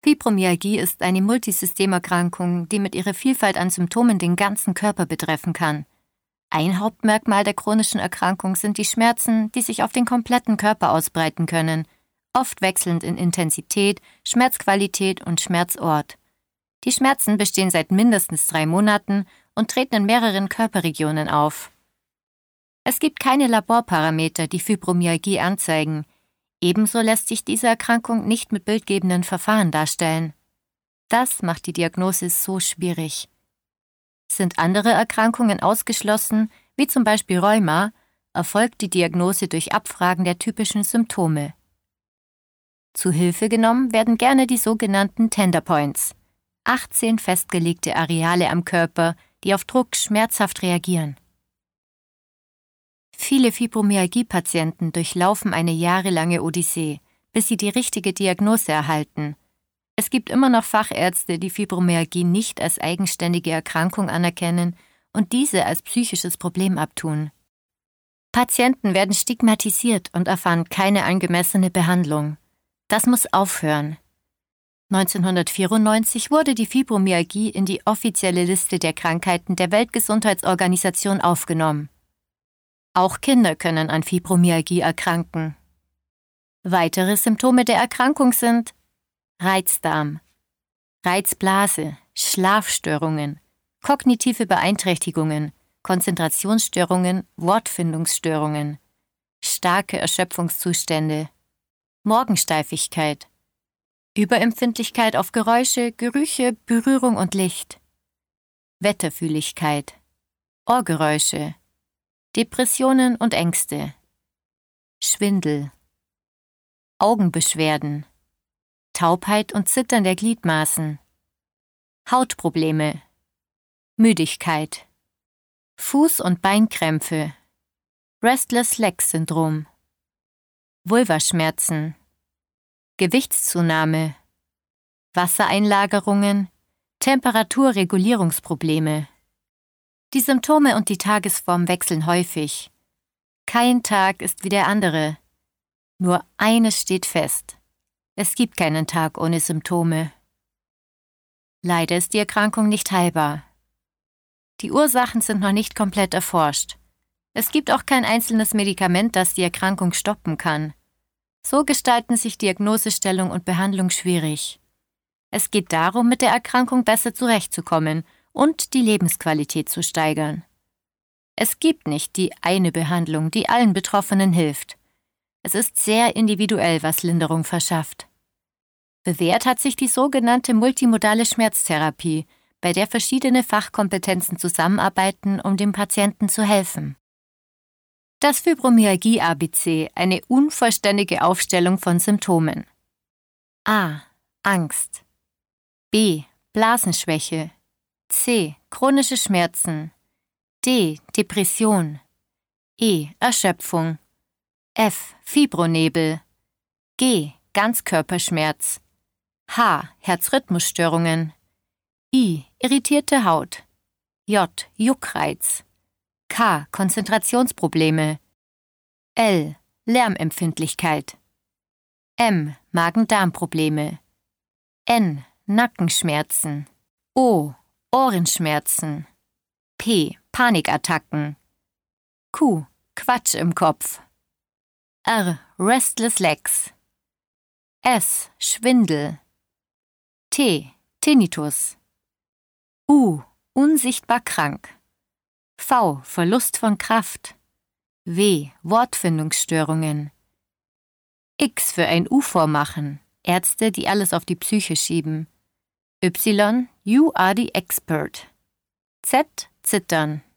Fibromyalgie ist eine Multisystemerkrankung, die mit ihrer Vielfalt an Symptomen den ganzen Körper betreffen kann. Ein Hauptmerkmal der chronischen Erkrankung sind die Schmerzen, die sich auf den kompletten Körper ausbreiten können, oft wechselnd in Intensität, Schmerzqualität und Schmerzort. Die Schmerzen bestehen seit mindestens 3 Monaten und treten in mehreren Körperregionen auf. Es gibt keine Laborparameter, die Fibromyalgie anzeigen. Ebenso lässt sich diese Erkrankung nicht mit bildgebenden Verfahren darstellen. Das macht die Diagnose so schwierig. Sind andere Erkrankungen ausgeschlossen, wie zum Beispiel Rheuma, erfolgt die Diagnose durch Abfragen der typischen Symptome. Zu Hilfe genommen werden gerne die sogenannten Tender Points, 18 festgelegte Areale am Körper, die auf Druck schmerzhaft reagieren. Viele Fibromyalgie-Patienten durchlaufen eine jahrelange Odyssee, bis sie die richtige Diagnose erhalten. Es gibt immer noch Fachärzte, die Fibromyalgie nicht als eigenständige Erkrankung anerkennen und diese als psychisches Problem abtun. Patienten werden stigmatisiert und erfahren keine angemessene Behandlung. Das muss aufhören. 1994 wurde die Fibromyalgie in die offizielle Liste der Krankheiten der Weltgesundheitsorganisation aufgenommen. Auch Kinder können an Fibromyalgie erkranken. Weitere Symptome der Erkrankung sind Reizdarm, Reizblase, Schlafstörungen, kognitive Beeinträchtigungen, Konzentrationsstörungen, Wortfindungsstörungen, starke Erschöpfungszustände, Morgensteifigkeit, Überempfindlichkeit auf Geräusche, Gerüche, Berührung und Licht, Wetterfühligkeit, Ohrgeräusche, Depressionen und Ängste, Schwindel, Augenbeschwerden, Taubheit und Zittern der Gliedmaßen, Hautprobleme, Müdigkeit, Fuß- und Beinkrämpfe, Restless-Legs-Syndrom, Vulvaschmerzen, Gewichtszunahme, Wassereinlagerungen, Temperaturregulierungsprobleme. Die Symptome und die Tagesform wechseln häufig. Kein Tag ist wie der andere. Nur eines steht fest: Es gibt keinen Tag ohne Symptome. Leider ist die Erkrankung nicht heilbar. Die Ursachen sind noch nicht komplett erforscht. Es gibt auch kein einzelnes Medikament, das die Erkrankung stoppen kann. So gestalten sich Diagnosestellung und Behandlung schwierig. Es geht darum, mit der Erkrankung besser zurechtzukommen und die Lebensqualität zu steigern. Es gibt nicht die eine Behandlung, die allen Betroffenen hilft. Es ist sehr individuell, was Linderung verschafft. Bewährt hat sich die sogenannte multimodale Schmerztherapie, bei der verschiedene Fachkompetenzen zusammenarbeiten, um dem Patienten zu helfen. Das Fibromyalgie-ABC, eine unvollständige Aufstellung von Symptomen. A. Angst. B. Blasenschwäche. C. Chronische Schmerzen. D. Depression. E. Erschöpfung. F. Fibronebel. G. Ganzkörperschmerz. H. Herzrhythmusstörungen. I. Irritierte Haut. J. Juckreiz. K. Konzentrationsprobleme. L. Lärmempfindlichkeit. M. Magen-Darm-Probleme. N. Nackenschmerzen. O. Ohrenschmerzen. P. Panikattacken. Q. Quatsch im Kopf. R. Restless Legs. S. Schwindel. T. Tinnitus. U. Unsichtbar krank. V. Verlust von Kraft. W. Wortfindungsstörungen. X für ein U vormachen. Ärzte, die alles auf die Psyche schieben. Y. You are the expert. Z. Zittern.